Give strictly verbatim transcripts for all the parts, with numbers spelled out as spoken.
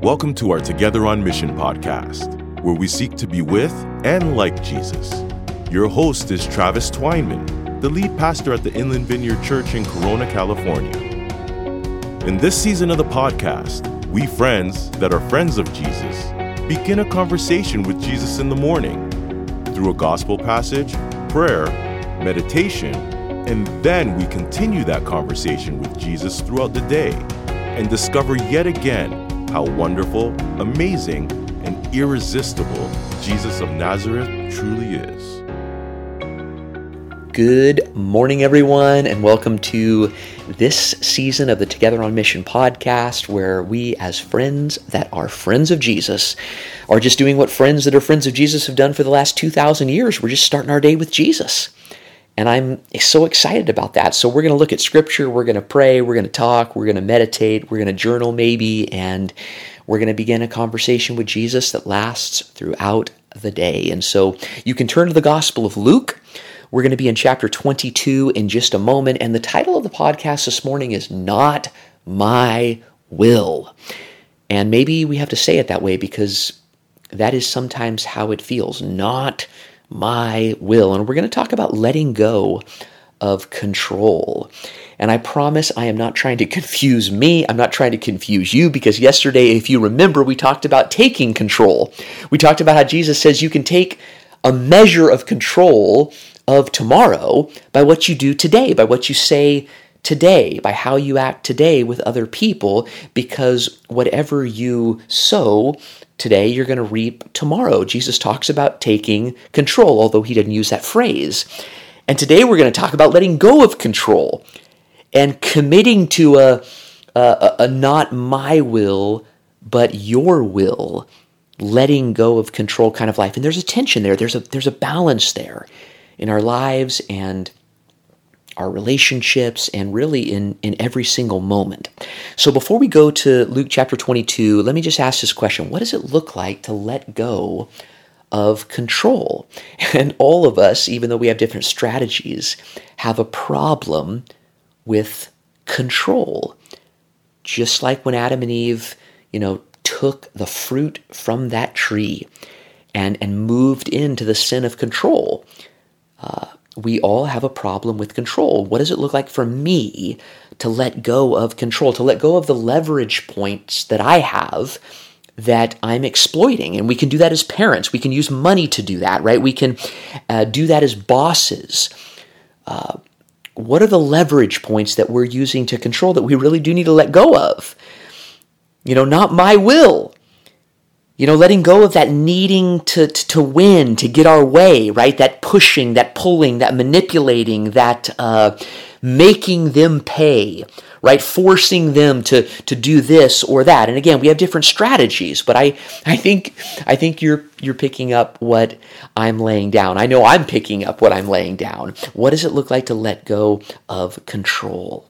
Welcome to our Together on Mission podcast, where we seek to be with and like Jesus. Your host is Travis Twineman, the lead pastor at the Inland Vineyard Church in Corona, California. In this season of the podcast, we friends that are friends of Jesus begin a conversation with Jesus in the morning through a gospel passage, prayer, meditation, and then we continue that conversation with Jesus throughout the day and discover yet again how wonderful, amazing, and irresistible Jesus of Nazareth truly is. Good morning, everyone, and welcome to this season of the Together on Mission podcast, where we, as friends that are friends of Jesus, are just doing what friends that are friends of Jesus have done for the last two thousand years. We're just starting our day with Jesus. And I'm so excited about that. So we're going to look at Scripture, we're going to pray, we're going to talk, we're going to meditate, we're going to journal maybe, and we're going to begin a conversation with Jesus that lasts throughout the day. And so you can turn to the Gospel of Luke. We're going to be in chapter twenty-two in just a moment, and the title of the podcast this morning is Not My Will. And maybe we have to say it that way because that is sometimes how it feels, not my will. And we're going to talk about letting go of control. And I promise I am not trying to confuse me. I'm not trying to confuse you, because yesterday, if you remember, we talked about taking control. We talked about how Jesus says you can take a measure of control of tomorrow by what you do today, by what you say today, by how you act today with other people, because whatever you sow today, you're going to reap tomorrow. Jesus talks about taking control, although he didn't use that phrase. And today we're going to talk about letting go of control and committing to a, a, a not my will, but your will, letting go of control kind of life. And there's a tension there. There's a there's a balance there in our lives and our relationships, and really in, in every single moment. So before we go to Luke chapter twenty-two, let me just ask this question. What does it look like to let go of control? And all of us, even though we have different strategies, have a problem with control. Just like when Adam and Eve, you know, took the fruit from that tree and, and moved into the sin of control. Uh, we all have a problem with control. What does it look like for me to let go of control, to let go of the leverage points that I have that I'm exploiting? And we can do that as parents. We can use money to do that, right? We can uh, do that as bosses. Uh, what are the leverage points that we're using to control that we really do need to let go of? You know, not my will. You know, letting go of that needing to, to, to win, to get our way, right? That pushing, that pulling, that manipulating, that uh, making them pay, right? Forcing them to, to do this or that. And again, we have different strategies, but I, I think I think you're you're picking up what I'm laying down. I know I'm picking up what I'm laying down. What does it look like to let go of control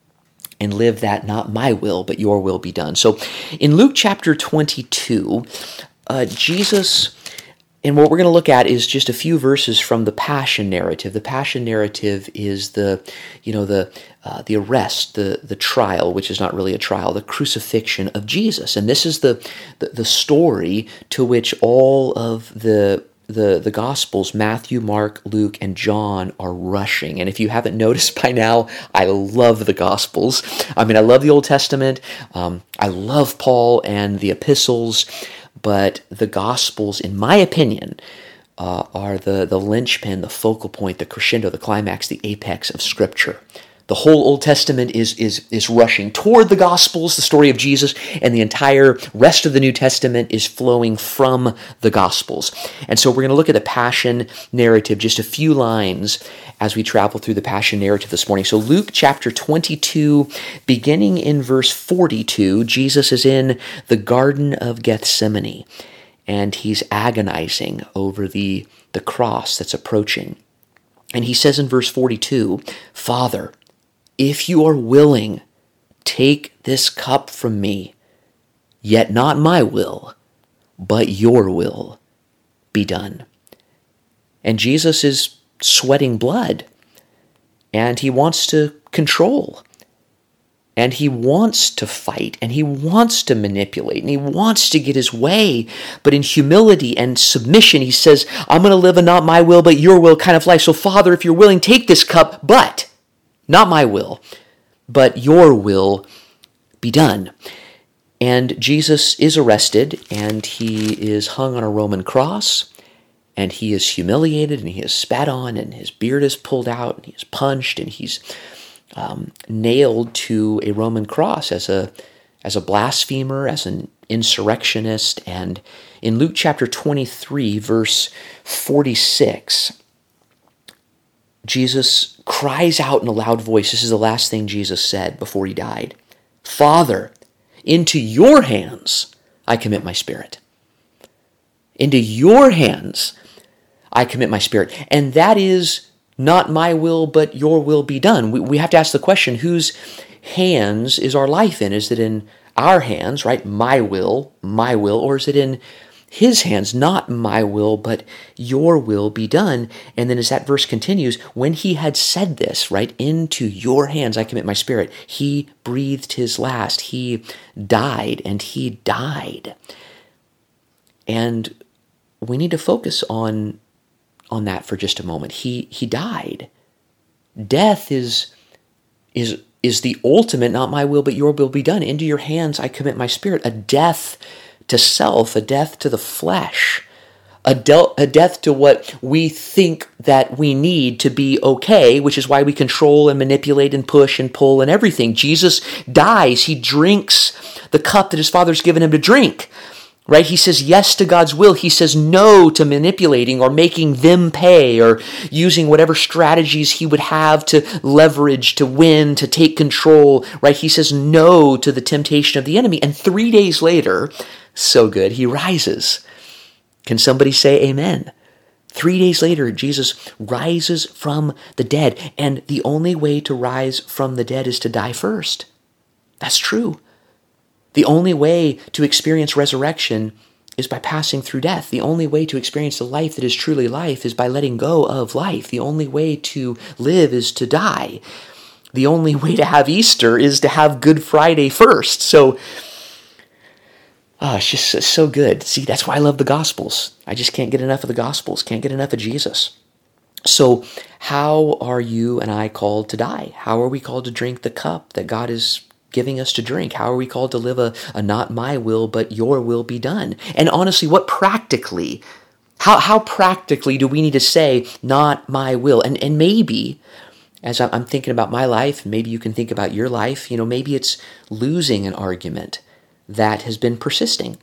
and live that not my will, but your will be done? So in Luke chapter twenty-two, uh, Jesus, and what we're going to look at is just a few verses from the Passion narrative. The Passion narrative is the, you know, the uh, the arrest, the the trial, which is not really a trial, the crucifixion of Jesus. And this is the the, the story to which all of the The, the Gospels, Matthew, Mark, Luke, and John, are rushing. And if you haven't noticed by now, I love the Gospels. I mean, I love the Old Testament. Um, I love Paul and the epistles. But the Gospels, in my opinion, uh, are the, the linchpin, the focal point, the crescendo, the climax, the apex of Scripture. The whole Old Testament is, is, is rushing toward the Gospels, the story of Jesus, and the entire rest of the New Testament is flowing from the Gospels. And so we're going to look at the Passion narrative, just a few lines as we travel through the Passion narrative this morning. So Luke chapter twenty-two, beginning in verse forty-two, Jesus is in the Garden of Gethsemane, and he's agonizing over the, the cross that's approaching. And he says in verse forty-two, "Father, if you are willing, take this cup from me, yet not my will, but your will be done." And Jesus is sweating blood, and he wants to control. And he wants to fight, and he wants to manipulate, and he wants to get his way. But in humility and submission, he says, I'm going to live a not my will, but your will kind of life. So Father, if you're willing, take this cup, but not my will, but your will be done. And Jesus is arrested, and he is hung on a Roman cross, and he is humiliated, and he is spat on, and his beard is pulled out, and he is punched, and he's um, nailed to a Roman cross as a as a blasphemer, as an insurrectionist. And in Luke chapter twenty-three, verse forty-six, Jesus cries out in a loud voice. This is the last thing Jesus said before he died. Father, into your hands I commit my spirit. Into your hands I commit my spirit. And that is not my will, but your will be done. We, we have to ask the question, whose hands is our life in? Is it in our hands, right? My will, my will, or is it in his hands? Not my will, but your will be done. And then as that verse continues, when he had said this, right, into your hands I commit my spirit, he breathed his last. He died, and he died. And we need to focus on on that for just a moment. He he died. Death is is is the ultimate, not my will, but your will be done. Into your hands I commit my spirit. A death to self, a death to the flesh, a, de- a death to what we think that we need to be okay, which is why we control and manipulate and push and pull and everything. Jesus dies. He drinks the cup that his Father's given him to drink. Right? He says yes to God's will. He says no to manipulating or making them pay or using whatever strategies he would have to leverage, to win, to take control. Right? He says no to the temptation of the enemy. And three days later, so good, he rises. Can somebody say amen? Three days later, Jesus rises from the dead. And the only way to rise from the dead is to die first. That's true. The only way to experience resurrection is by passing through death. The only way to experience the life that is truly life is by letting go of life. The only way to live is to die. The only way to have Easter is to have Good Friday first. So, oh, it's just so good. See, that's why I love the Gospels. I just can't get enough of the Gospels, can't get enough of Jesus. So how are you and I called to die? How are we called to drink the cup that God is giving us to drink? How are we called to live a, a not my will, but your will be done? And honestly, what practically, how how practically do we need to say, not my will? And and maybe, as I'm thinking about my life, maybe you can think about your life, you know, maybe it's losing an argument that has been persisting.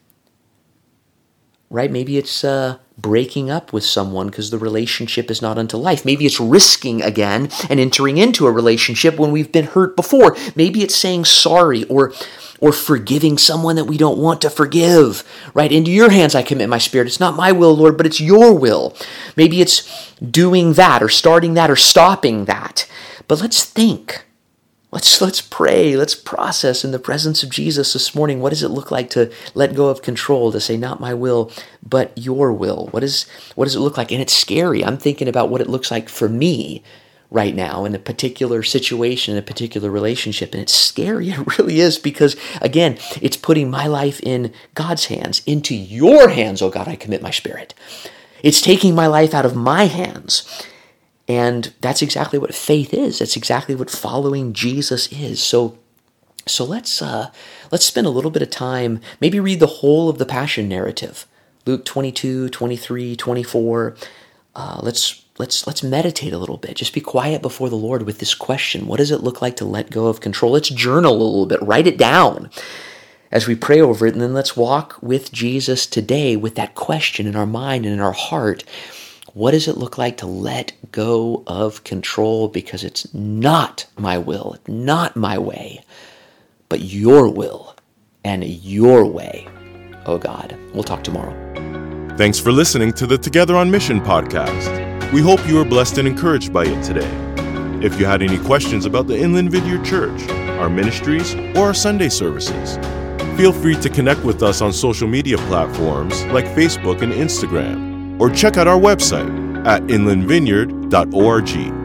Right? Maybe it's uh, breaking up with someone because the relationship is not unto life. Maybe it's risking again and entering into a relationship when we've been hurt before. Maybe it's saying sorry or or forgiving someone that we don't want to forgive. Right? Into your hands I commit my spirit. It's not my will, Lord, but it's your will. Maybe it's doing that or starting that or stopping that. But let's think. Let's let's pray. Let's process in the presence of Jesus this morning. What does it look like to let go of control, to say, not my will, but your will? What is what does it look like? And it's scary. I'm thinking about what it looks like for me right now in a particular situation, in a particular relationship. And it's scary. It really is, because, again, it's putting my life in God's hands. Into your hands, oh God, I commit my spirit. It's taking my life out of my hands. And that's exactly what faith is. That's exactly what following Jesus is. So, so let's uh, let's spend a little bit of time, maybe read the whole of the Passion narrative, Luke twenty-two, twenty-three, twenty-four. Uh, let's let's let's meditate a little bit. Just be quiet before the Lord with this question: what does it look like to let go of control? Let's journal a little bit, write it down as we pray over it, and then let's walk with Jesus today with that question in our mind and in our heart. What does it look like to let go of control? Because it's not my will, not my way, but your will and your way, oh God. We'll talk tomorrow. Thanks for listening to the Together on Mission podcast. We hope you were blessed and encouraged by it today. If you had any questions about the Inland Vineyard Church, our ministries, or our Sunday services, feel free to connect with us on social media platforms like Facebook and Instagram, or check out our website at inland vineyard dot org.